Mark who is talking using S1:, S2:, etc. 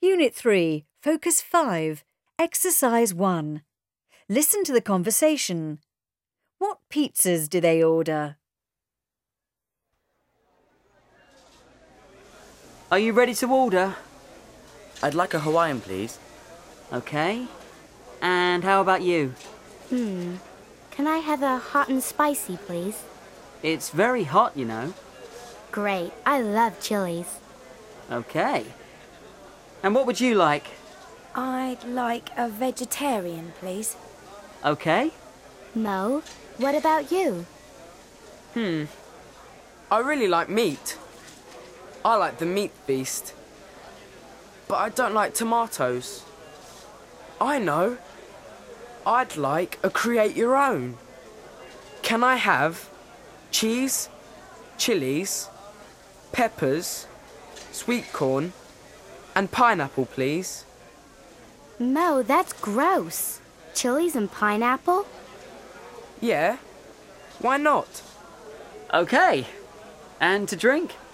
S1: Unit 3, Focus 5, Exercise 1. Listen to the conversation. What pizzas do they order?
S2: Are you ready to order?
S3: I'd like a Hawaiian, please.
S2: Okay. And how about you?
S4: Can I have a hot and spicy, please?
S2: It's very hot, you know.
S4: Great. I love chilies.
S2: Okay. And what would you like?
S5: I'd like a vegetarian, please.
S2: Okay.
S4: Mo, what about you?
S6: I really like meat. I like the meat feast. But I don't like tomatoes. I know. I'd like a create your own. Can I have cheese, chilies, peppers, sweet corn, and pineapple, please?
S4: Mo, that's gross. Chilies and pineapple?
S6: Yeah. Why not?
S2: Okay. And to drink?